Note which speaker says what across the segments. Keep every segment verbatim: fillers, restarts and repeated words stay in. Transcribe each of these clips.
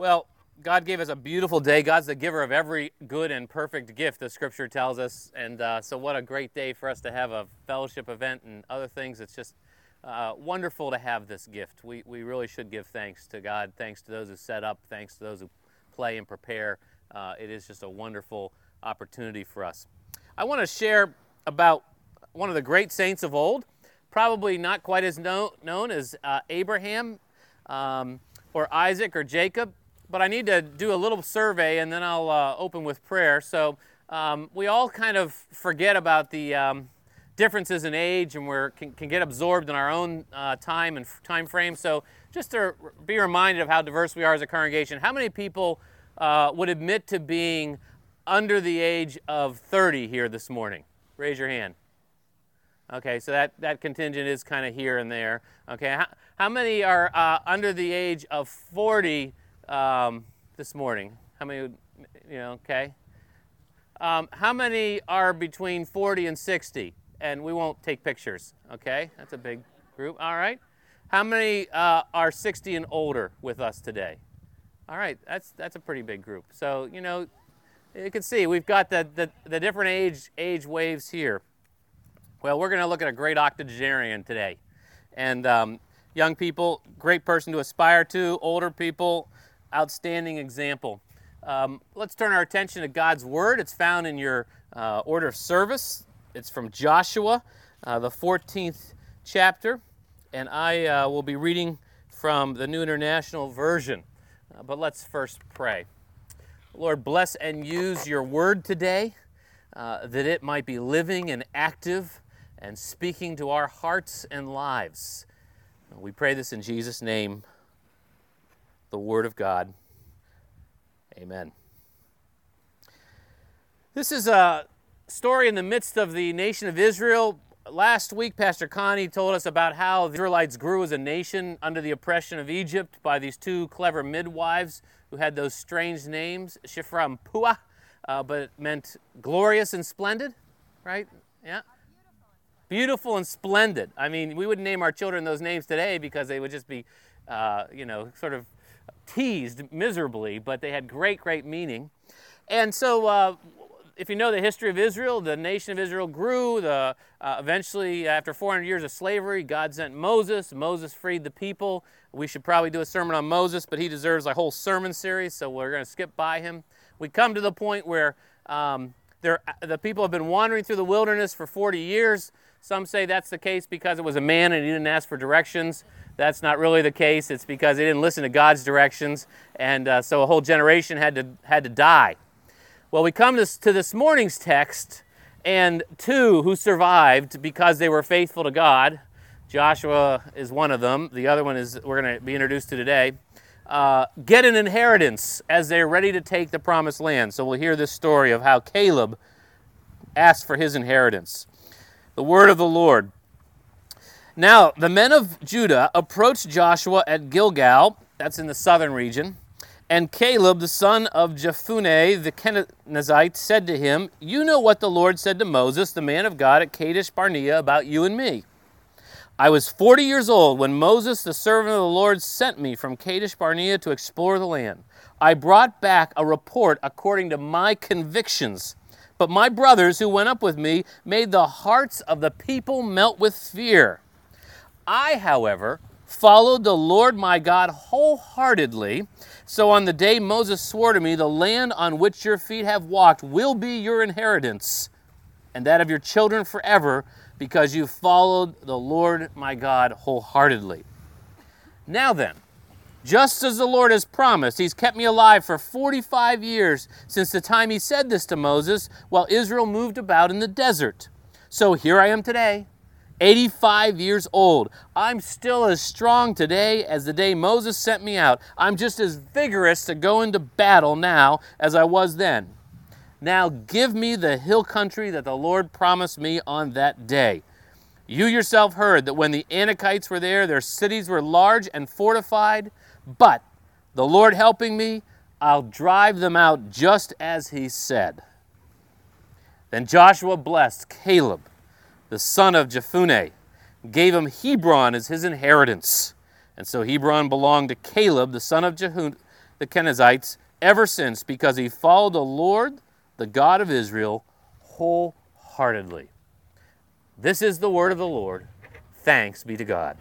Speaker 1: Well, God gave us a beautiful day. God's the giver of every good and perfect gift, the Scripture tells us. And uh, so what a great day for us to have a fellowship event and other things. It's just uh, wonderful to have this gift. We, we really should give thanks to God, thanks to those who set up, thanks to those who play and prepare. Uh, it is just a wonderful opportunity for us. I want to share about one of the great saints of old, probably not quite as know, known as uh, Abraham um, or Isaac or Jacob. But I need to do a little survey, and then I'll uh, open with prayer. So um, we all kind of forget about the um, differences in age, and we can, can get absorbed in our own uh, time and time frame. So just to be reminded of how diverse we are as a congregation, how many people uh, would admit to being under the age of thirty here this morning? Raise your hand. Okay, so that, that contingent is kind of here and there. Okay, how, how many are uh, under the age of forty Um, this morning? How many, would, you know, okay. Um, how many are between forty and sixty? And we won't take pictures, okay? That's a big group, all right. How many uh, are sixty and older with us today? All right, that's that's a pretty big group. So, you know, you can see we've got the, the, the different age, age waves here. Well, we're going to look at a great octogenarian today. And um, young people, great person to aspire to. Older people, outstanding example. Um, let's turn our attention to God's Word. It's found in your uh, order of service. It's from Joshua, uh, the fourteenth chapter, and I uh, will be reading from the New International Version. Uh, but let's first pray. Lord, bless and use your Word today, uh, that it might be living and active and speaking to our hearts and lives. We pray this in Jesus' name, the Word of God. Amen. This is a story in the midst of the nation of Israel. Last week, Pastor Connie told us about how the Israelites grew as a nation under the oppression of Egypt by these two clever midwives who had those strange names, Shifra and Puah, uh, but it meant glorious and splendid, right? Yeah. Beautiful and splendid. I mean, we wouldn't name our children those names today because they would just be, uh, you know, sort of teased miserably, but they had great, great meaning. And so uh, if you know the history of Israel, the nation of Israel grew. The, uh, eventually, after four hundred years of slavery, God sent Moses. Moses freed the people. We should probably do a sermon on Moses, but he deserves a whole sermon series, so we're going to skip by him. We come to the point where um, the people have been wandering through the wilderness for forty years. Some say that's the case because it was a man and he didn't ask for directions. That's not really the case. It's because they didn't listen to God's directions, and uh, so a whole generation had to had to die. Well, we come to, to this morning's text, and two who survived because they were faithful to God. Joshua is one of them. The other one is we're going to be introduced to today. Uh, get an inheritance as they're ready to take the promised land. So we'll hear this story of how Caleb asked for his inheritance. The word of the Lord. Now, the men of Judah approached Joshua at Gilgal, that's in the southern region, and Caleb, the son of Jephunneh the Kenizzite, said to him, "You know what the Lord said to Moses, the man of God, at Kadesh Barnea, about you and me. I was forty years old when Moses, the servant of the Lord, sent me from Kadesh Barnea to explore the land. I brought back a report according to my convictions. But my brothers who went up with me made the hearts of the people melt with fear. I, however, followed the Lord my God wholeheartedly. So on the day Moses swore to me, the land on which your feet have walked will be your inheritance, and that of your children forever, because you followed the Lord my God wholeheartedly. Now then, just as the Lord has promised, he's kept me alive for forty-five years since the time he said this to Moses, while Israel moved about in the desert. So here I am today, eighty-five years old. I'm still as strong today as the day Moses sent me out. I'm just as vigorous to go into battle now as I was then. Now give me the hill country that the Lord promised me on that day. You yourself heard that when the Anakites were there, their cities were large and fortified. But the Lord helping me, I'll drive them out just as he said." Then Joshua blessed Caleb, the son of Jephunneh, gave him Hebron as his inheritance. And so Hebron belonged to Caleb, the son of Jehun- the Kenizzites ever since because he followed the Lord, the God of Israel, wholeheartedly. This is the word of the Lord. Thanks be to God.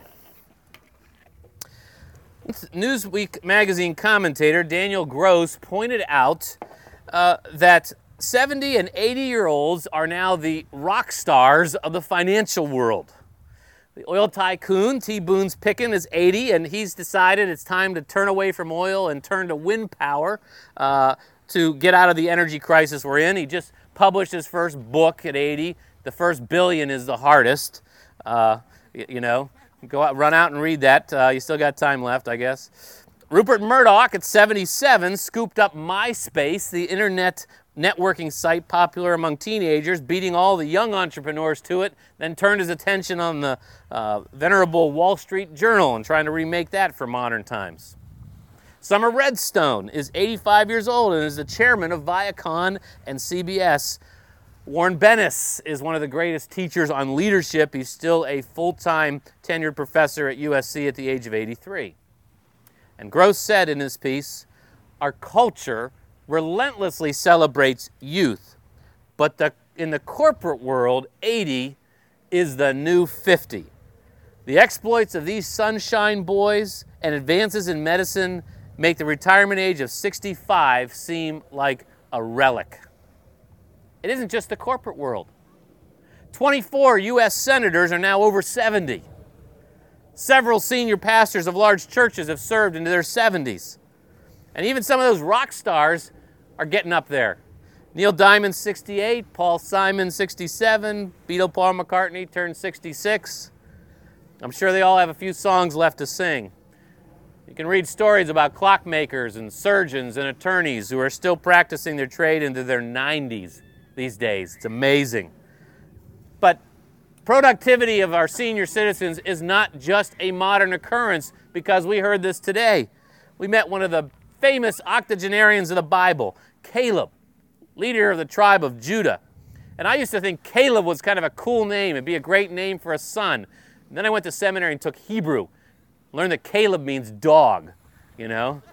Speaker 1: Newsweek magazine commentator Daniel Gross pointed out uh, that seventy and eighty-year-olds are now the rock stars of the financial world. The oil tycoon, T. Boone Pickens, is eighty, and he's decided it's time to turn away from oil and turn to wind power uh, to get out of the energy crisis we're in. He just published his first book at eighty. The first billion is the hardest. Uh, you, you know, go out, run out and read that. Uh, you still got time left, I guess. Rupert Murdoch at seventy-seven scooped up MySpace, the internet networking site popular among teenagers, beating all the young entrepreneurs to it, then turned his attention on the uh, venerable Wall Street Journal and trying to remake that for modern times. Summer Redstone is eighty-five years old and is the chairman of Viacom and C B S. Warren Bennis is one of the greatest teachers on leadership. He's still a full-time tenured professor at U S C at the age of eighty-three. And Gross said in his piece, our culture relentlessly celebrates youth, but the, in the corporate world, eighty is the new fifty. The exploits of these sunshine boys and advances in medicine make the retirement age of sixty-five seem like a relic. It isn't just the corporate world. twenty-four U S senators are now over seventy. Several senior pastors of large churches have served into their seventies. And even some of those rock stars are getting up there. Neil Diamond, sixty-eight, Paul Simon, sixty-seven, Beatle Paul McCartney turned sixty-six. I'm sure they all have a few songs left to sing. You can read stories about clockmakers and surgeons and attorneys who are still practicing their trade into their nineties these days. It's amazing. But productivity of our senior citizens is not just a modern occurrence, because we heard this today. We met one of the famous octogenarians of the Bible, Caleb, leader of the tribe of Judah. And I used to think Caleb was kind of a cool name. It'd be a great name for a son. And then I went to seminary and took Hebrew. Learned that Caleb means dog, you know.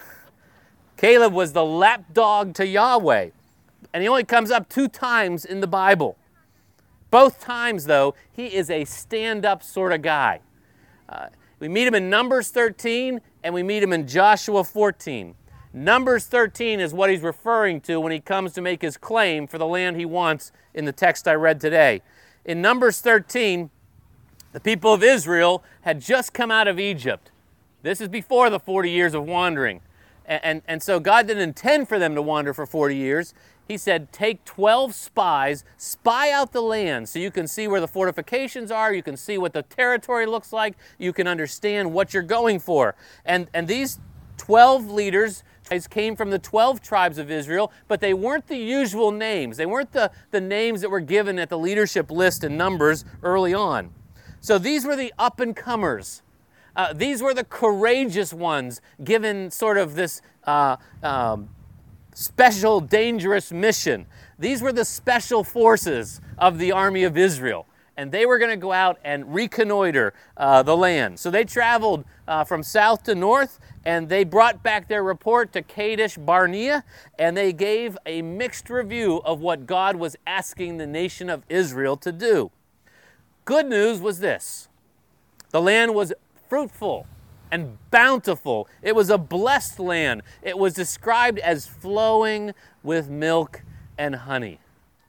Speaker 1: Caleb was the lapdog to Yahweh. And he only comes up two times in the Bible. Both times, though, he is a stand-up sort of guy. Uh, we meet him in Numbers thirteen, and we meet him in Joshua fourteen. Numbers thirteen is what he's referring to when he comes to make his claim for the land he wants in the text I read today. In Numbers thirteen, the people of Israel had just come out of Egypt. This is before the forty years of wandering. And, and, and so God didn't intend for them to wander for forty years. He said, take twelve spies, spy out the land so you can see where the fortifications are, you can see what the territory looks like, you can understand what you're going for. And, and these twelve leaders came from the twelve tribes of Israel, but they weren't the usual names. They weren't the, the names that were given at the leadership list in Numbers early on. So these were the up-and-comers. Uh, these were the courageous ones given sort of this uh, um, special, dangerous mission. These were the special forces of the army of Israel. And they were going to go out and reconnoiter uh, the land. So they traveled uh, from south to north, and they brought back their report to Kadesh Barnea, and they gave a mixed review of what God was asking the nation of Israel to do. Good news was this: the land was fruitful and bountiful. It was a blessed land. It was described as flowing with milk and honey.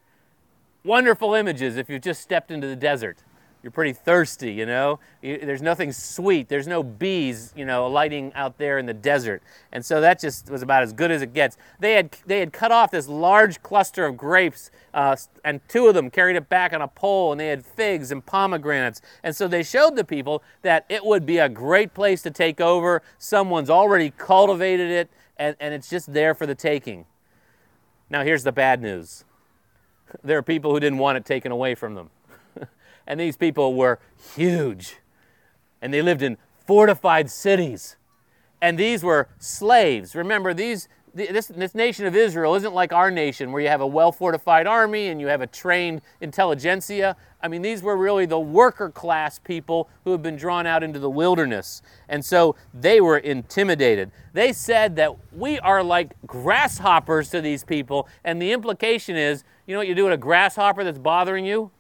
Speaker 1: Wonderful images if you've just stepped into the desert. You're pretty thirsty, you know. You, there's nothing sweet. There's no bees, you know, alighting out there in the desert. And so that just was about as good as it gets. They had they had cut off this large cluster of grapes, uh, and two of them carried it back on a pole, and they had figs and pomegranates. And so they showed the people that it would be a great place to take over. Someone's already cultivated it, and, and it's just there for the taking. Now here's the bad news. There are people who didn't want it taken away from them. And these people were huge. And they lived in fortified cities. And these were slaves. Remember, these This, this nation of Israel isn't like our nation where you have a well-fortified army and you have a trained intelligentsia. I mean, these were really the worker class people who had been drawn out into the wilderness. And so they were intimidated. They said that we are like grasshoppers to these people. And the implication is, you know what you do with a grasshopper that's bothering you?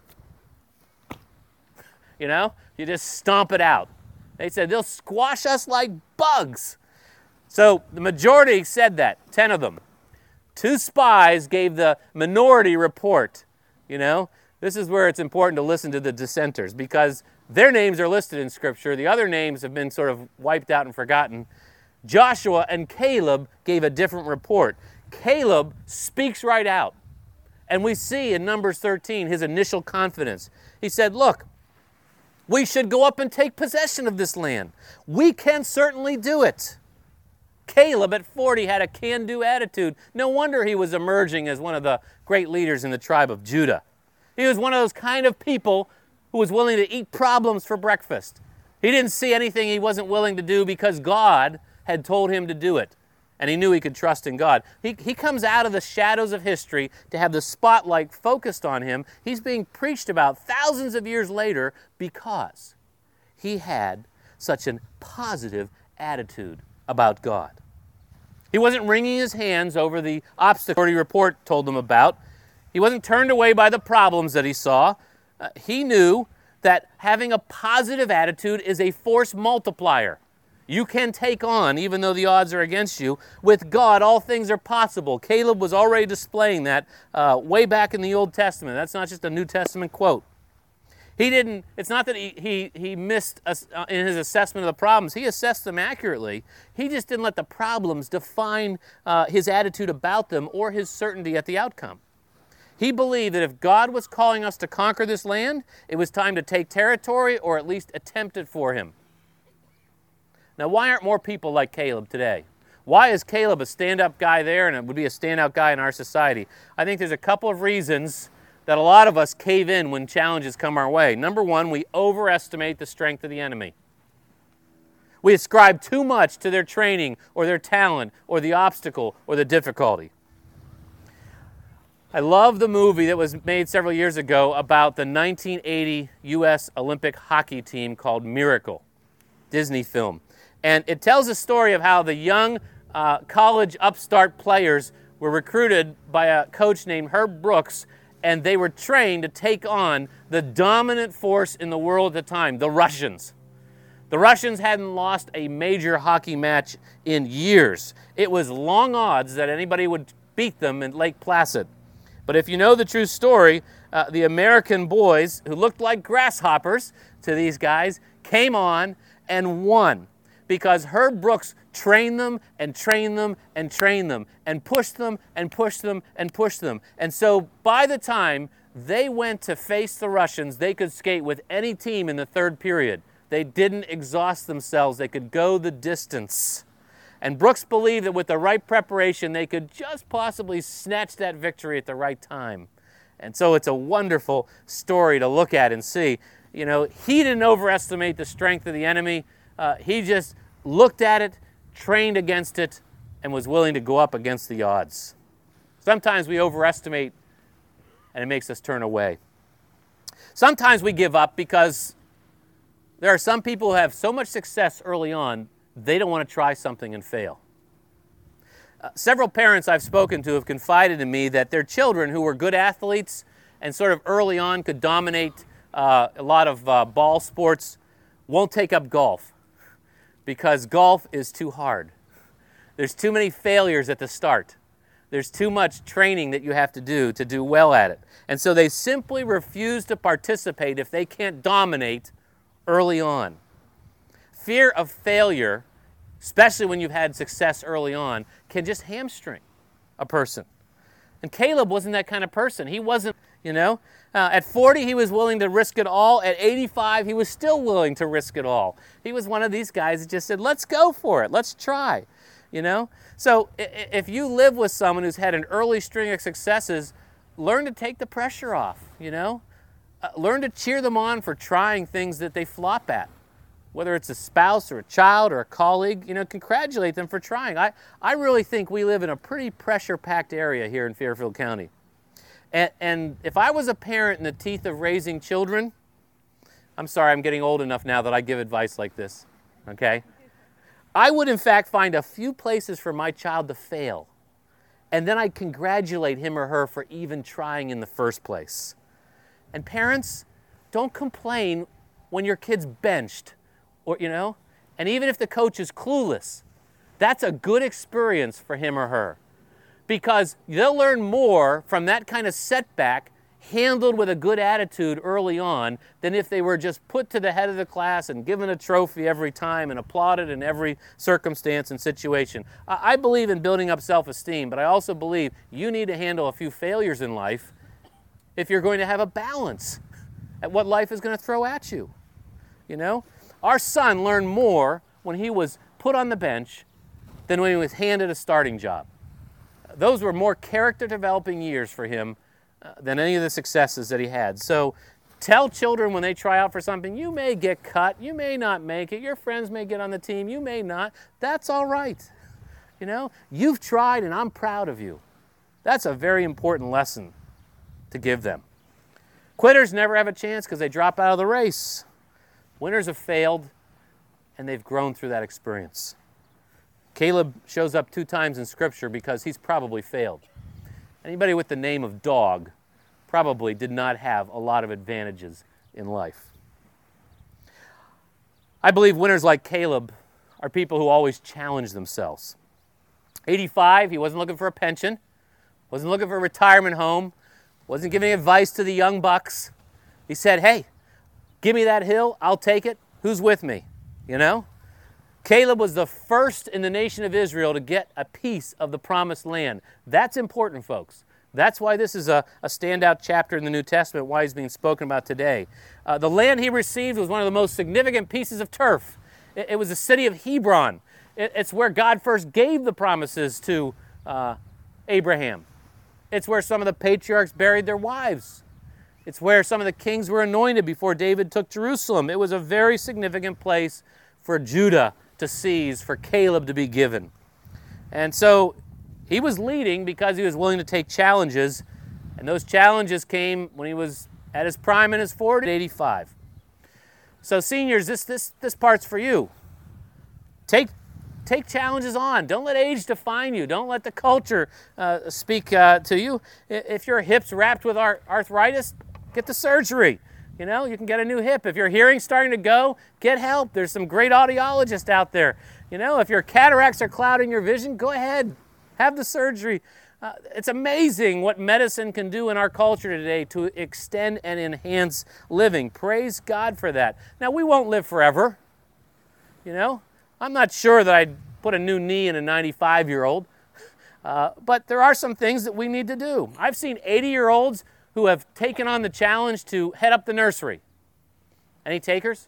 Speaker 1: You know, you just stomp it out. They said they'll squash us like bugs. So the majority said that, ten of them. Two spies gave the minority report. You know, this is where it's important to listen to the dissenters because their names are listed in Scripture. The other names have been sort of wiped out and forgotten. Joshua and Caleb gave a different report. Caleb speaks right out. And we see in Numbers thirteen his initial confidence. He said, look, we should go up and take possession of this land. We can certainly do it. Caleb at forty had a can-do attitude. No wonder he was emerging as one of the great leaders in the tribe of Judah. He was one of those kind of people who was willing to eat problems for breakfast. He didn't see anything he wasn't willing to do because God had told him to do it. And he knew he could trust in God. He, he comes out of the shadows of history to have the spotlight focused on him. He's being preached about thousands of years later because he had such a positive attitude about God. He wasn't wringing his hands over the obstacle the report told him about. He wasn't turned away by the problems that he saw. Uh, he knew that having a positive attitude is a force multiplier. You can take on, even though the odds are against you. With God, all things are possible. Caleb was already displaying that uh, way back in the Old Testament. That's not just a New Testament quote. He didn't, it's not that he, he, he missed uh, in his assessment of the problems. He assessed them accurately. He just didn't let the problems define uh, his attitude about them or his certainty at the outcome. He believed that if God was calling us to conquer this land, it was time to take territory or at least attempt it for him. Now, why aren't more people like Caleb today? Why is Caleb a stand-up guy there and it would be a standout guy in our society? I think there's a couple of reasons that a lot of us cave in when challenges come our way. Number one, we overestimate the strength of the enemy. We ascribe too much to their training or their talent or the obstacle or the difficulty. I love the movie that was made several years ago about the nineteen eighty U S Olympic hockey team called Miracle, Disney film. And it tells a story of how the young uh, college upstart players were recruited by a coach named Herb Brooks, and they were trained to take on the dominant force in the world at the time, the Russians. The Russians hadn't lost a major hockey match in years. It was long odds that anybody would beat them in Lake Placid. But if you know the true story, uh, the American boys, who looked like grasshoppers to these guys, came on and won. Because Herb Brooks trained them and trained them and trained them and pushed them and pushed them and pushed them. And so by the time they went to face the Russians, they could skate with any team in the third period. They didn't exhaust themselves. They could go the distance. And Brooks believed that with the right preparation, they could just possibly snatch that victory at the right time. And so it's a wonderful story to look at and see. You know, he didn't overestimate the strength of the enemy. Uh, he just looked at it, trained against it, and was willing to go up against the odds. Sometimes we overestimate, and it makes us turn away. Sometimes we give up because there are some people who have so much success early on, they don't want to try something and fail. Uh, several parents I've spoken to have confided in me that their children who were good athletes and sort of early on could dominate uh, a lot of uh, ball sports won't take up golf because golf is too hard. There's too many failures at the start. There's too much training that you have to do to do well at it. And so they simply refuse to participate if they can't dominate early on. Fear of failure, especially when you've had success early on, can just hamstring a person. And Caleb wasn't that kind of person. He wasn't, you know, uh, at forty he was willing to risk it all. At eighty-five he was still willing to risk it all. He was one of these guys that just said, let's go for it, let's try, you know. So if you live with someone who's had an early string of successes, learn to take the pressure off, you know. Uh, learn to cheer them on for trying things that they flop at. whether it's a spouse or a child or a colleague, you know, congratulate them for trying. I, I really think we live in a pretty pressure-packed area here in Fairfield County. And, and if I was a parent in the teeth of raising children, I'm sorry, I'm getting old enough now that I give advice like this, okay? I would, in fact, find a few places for my child to fail, and then I'd congratulate him or her for even trying in the first place. And parents, don't complain when your kid's benched, or, you know, and even if the coach is clueless, that's a good experience for him or her, because they'll learn more from that kind of setback handled with a good attitude early on than if they were just put to the head of the class and given a trophy every time and applauded in every circumstance and situation. I believe in building up self-esteem, but I also believe you need to handle a few failures in life if you're going to have a balance at what life is going to throw at you. You know, our son learned more when he was put on the bench than when he was handed a starting job. Those were more character developing years for him uh, than any of the successes that he had. So tell children when they try out for something, you may get cut, you may not make it, your friends may get on the team, you may not. That's all right. You know, you've tried and I'm proud of you. That's a very important lesson to give them. Quitters never have a chance because they drop out of the race. Winners have failed and they've grown through that experience. Caleb shows up two times in Scripture because he's probably failed. Anybody with the name of Dog probably did not have a lot of advantages in life. I believe winners like Caleb are people who always challenge themselves. eighty-five, he wasn't looking for a pension, wasn't looking for a retirement home, wasn't giving advice to the young bucks. He said, hey, give me that hill, I'll take it. Who's with me? You know? Caleb was the first in the nation of Israel to get a piece of the promised land. That's important, folks. That's why this is a, a standout chapter in the New Testament, why he's being spoken about today. Uh, the land he received was one of the most significant pieces of turf. It, it was the city of Hebron. It, it's where God first gave the promises to uh, Abraham. It's where some of the patriarchs buried their wives. It's where some of the kings were anointed before David took Jerusalem. It was a very significant place for Judah to seize, for Caleb to be given. And so he was leading because he was willing to take challenges, and those challenges came when he was at his prime in his forties, eighty-five. So seniors, this, this, this part's for you. Take, take challenges on. Don't let age define you. Don't let the culture uh, speak uh, to you. If your hip's wrapped with arthritis, get the surgery. You know, you can get a new hip. If your hearing's starting to go, get help. There's some great audiologists out there. You know, if your cataracts are clouding your vision, go ahead, have the surgery. Uh, it's amazing what medicine can do in our culture today to extend and enhance living. Praise God for that. Now, we won't live forever. You know, I'm not sure that I'd put a new knee in a ninety-five-year-old, uh, but there are some things that we need to do. I've seen eighty-year-olds who have taken on the challenge to head up the nursery. Any takers?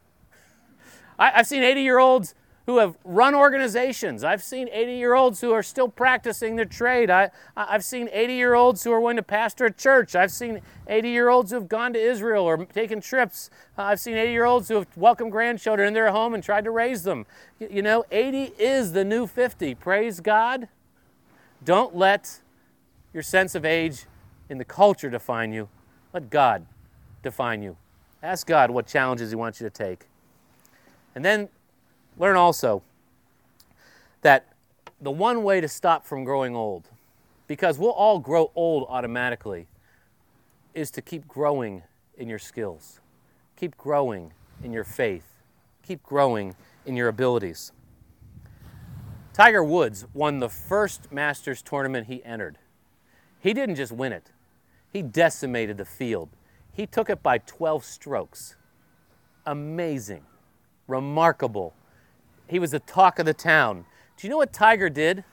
Speaker 1: I, I've seen eighty-year-olds who have run organizations. I've seen eighty-year-olds who are still practicing their trade. I, I've seen eighty-year-olds who are going to pastor a church. I've seen eighty-year-olds who have gone to Israel or taken trips. Uh, I've seen eighty-year-olds who have welcomed grandchildren in their home and tried to raise them. You, you know, eighty is the new fifty. Praise God. Don't let your sense of age in the culture define you. Let God define you. Ask God what challenges He wants you to take. And then learn also that the one way to stop from growing old, because we'll all grow old automatically, is to keep growing in your skills. Keep growing in your faith. Keep growing in your abilities. Tiger Woods won the first Masters tournament he entered. He didn't just win it. He decimated the field. He took it by twelve strokes. Amazing. Remarkable. He was the talk of the town. Do you know what Tiger did?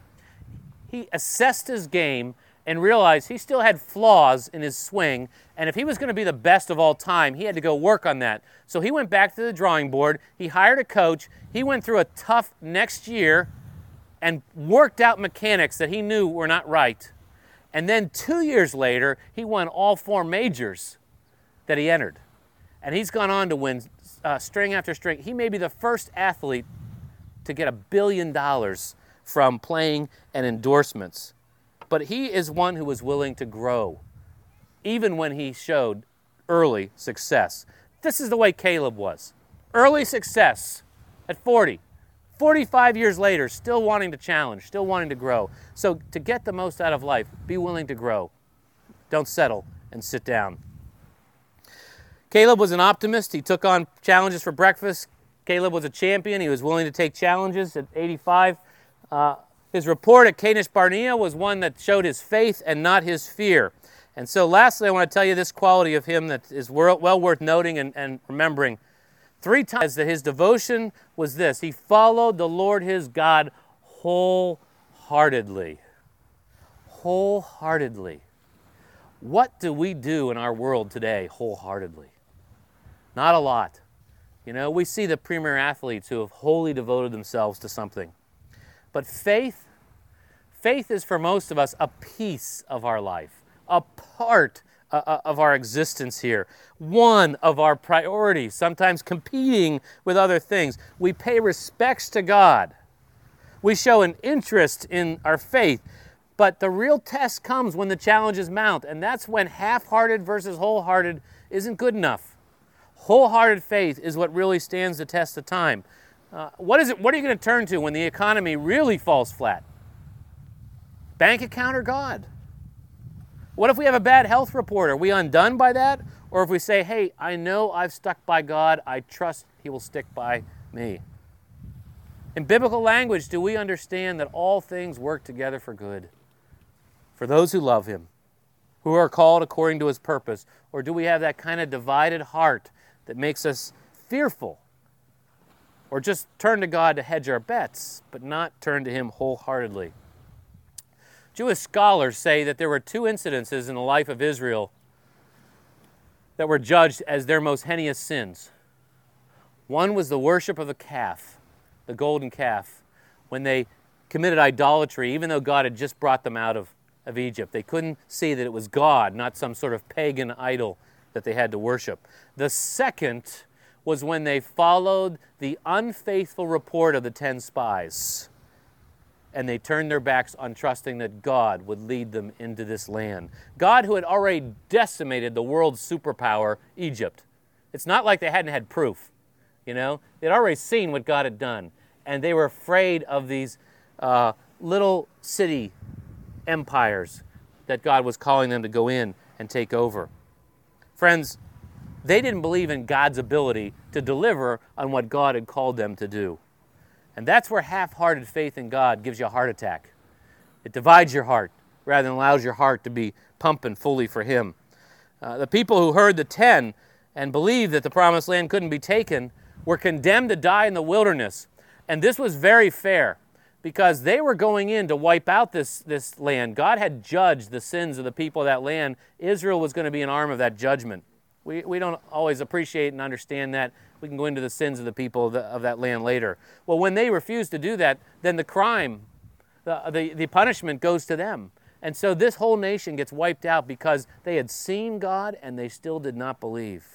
Speaker 1: He assessed his game and realized he still had flaws in his swing, and if he was going to be the best of all time, he had to go work on that. So he went back to the drawing board, he hired a coach, he went through a tough next year and worked out mechanics that he knew were not right. And then two years later, he won all four majors that he entered. And he's gone on to win uh, string after string. He may be the first athlete to get a billion dollars from playing and endorsements. But he is one who was willing to grow, even when he showed early success. This is the way Caleb was. Early success at forty. forty-five years later, still wanting to challenge, still wanting to grow. So to get the most out of life, be willing to grow. Don't settle and sit down. Caleb was an optimist. He took on challenges for breakfast. Caleb was a champion. He was willing to take challenges at eighty-five. Uh, his report at Kadesh Barnea was one that showed his faith and not his fear. And so lastly, I want to tell you this quality of him that is well worth noting and, and remembering. Three times that his devotion was this: he followed the Lord his God wholeheartedly. Wholeheartedly. What do we do in our world today wholeheartedly? Not a lot. You know, we see the premier athletes who have wholly devoted themselves to something. But faith, faith is for most of us a piece of our life, a part uh, of our existence here, one of our priorities, sometimes competing with other things. We pay respects to God. We show an interest in our faith. But the real test comes when the challenges mount, and that's when half-hearted versus wholehearted isn't good enough. Wholehearted faith is what really stands the test of time. Uh, what is it? What are you going to turn to when the economy really falls flat? Bank account or God? What if we have a bad health report? Are we undone by that? Or if we say, hey, I know I've stuck by God, I trust He will stick by me. In biblical language, do we understand that all things work together for good? For those who love Him, who are called according to His purpose? Or do we have that kind of divided heart that makes us fearful? Or just turn to God to hedge our bets, but not turn to Him wholeheartedly? Jewish scholars say that there were two incidences in the life of Israel that were judged as their most heinous sins. One was the worship of the calf, the golden calf, when they committed idolatry, even though God had just brought them out of, of Egypt. They couldn't see that it was God, not some sort of pagan idol that they had to worship. The second was when they followed the unfaithful report of the ten spies, and they turned their backs on trusting that God would lead them into this land. God, who had already decimated the world's superpower, Egypt. It's not like they hadn't had proof, you know? They'd already seen what God had done, and they were afraid of these uh, little city empires that God was calling them to go in and take over. Friends, they didn't believe in God's ability to deliver on what God had called them to do. And that's where half-hearted faith in God gives you a heart attack. It divides your heart rather than allows your heart to be pumping fully for Him. Uh, the people who heard the ten and believed that the promised land couldn't be taken were condemned to die in the wilderness. And this was very fair because they were going in to wipe out this, this land. God had judged the sins of the people of that land. Israel was going to be an arm of that judgment. We, we don't always appreciate and understand that. We can go into the sins of the people of, the, of that land later. Well, when they refuse to do that, then the crime, the, the, the punishment goes to them. And so this whole nation gets wiped out because they had seen God and they still did not believe.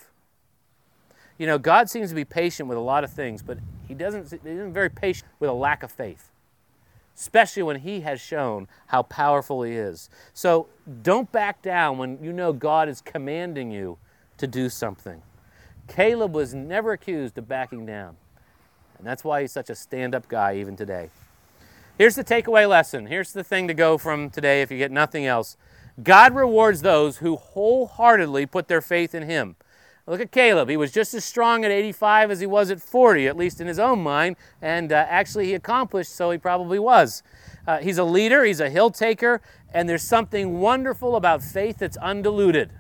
Speaker 1: You know, God seems to be patient with a lot of things, but He doesn't, He isn't very patient with a lack of faith, especially when He has shown how powerful He is. So don't back down when you know God is commanding you to do something. Caleb was never accused of backing down. And that's why he's such a stand-up guy even today. Here's the takeaway lesson. Here's the thing to go from today if you get nothing else. God rewards those who wholeheartedly put their faith in Him. Look at Caleb. He was just as strong at eighty-five as he was at forty, at least in his own mind. And uh, actually he accomplished, so he probably was. Uh, he's a leader. He's a hill taker. And there's something wonderful about faith that's undiluted.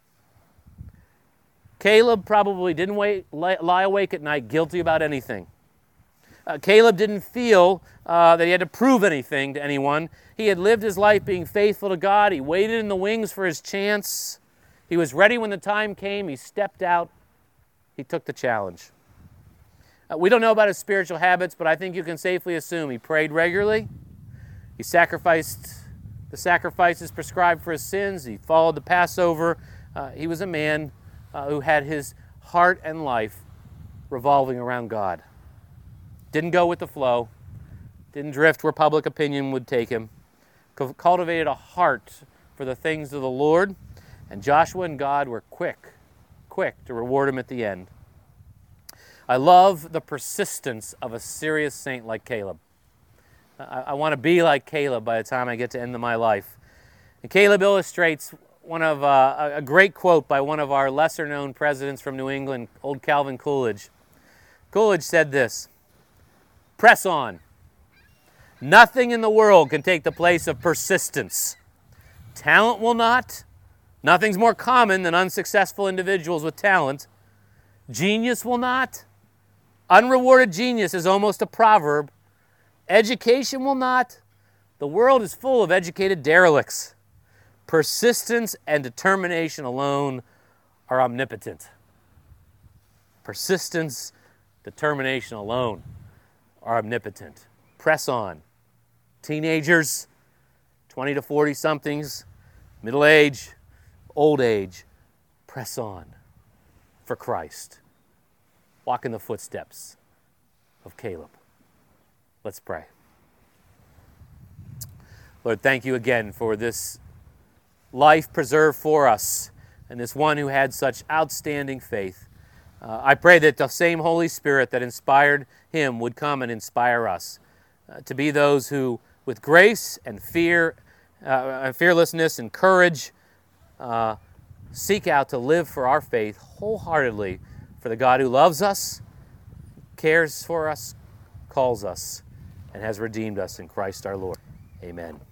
Speaker 1: Caleb probably didn't wait, lie awake at night guilty about anything. Uh, Caleb didn't feel uh, that he had to prove anything to anyone. He had lived his life being faithful to God. He waited in the wings for his chance. He was ready when the time came. He stepped out. He took the challenge. Uh, we don't know about his spiritual habits, but I think you can safely assume he prayed regularly. He sacrificed the sacrifices prescribed for his sins. He followed the Passover. Uh, he was a man Uh, who had his heart and life revolving around God. Didn't go with the flow, didn't drift where public opinion would take him, cultivated a heart for the things of the Lord, and Joshua and God were quick, quick to reward him at the end. I love the persistence of a serious saint like Caleb. I, I want to be like Caleb by the time I get to end of my life. And Caleb illustrates one of uh, a great quote by one of our lesser-known presidents from New England, old Calvin Coolidge. Coolidge said this, "Press on. Nothing in the world can take the place of persistence. Talent will not. Nothing's more common than unsuccessful individuals with talent. Genius will not. Unrewarded genius is almost a proverb. Education will not. The world is full of educated derelicts. Persistence and determination alone are omnipotent." Persistence, determination alone are omnipotent. Press on. Teenagers, twenty to forty somethings, middle age, old age, press on for Christ. Walk in the footsteps of Caleb. Let's pray. Lord, thank you again for this life preserved for us and this one who had such outstanding faith. Uh, I pray that the same Holy Spirit that inspired him would come and inspire us uh, to be those who, with grace and fear, uh, fearlessness and courage, uh, seek out to live for our faith wholeheartedly for the God who loves us, cares for us, calls us, and has redeemed us in Christ our Lord. Amen.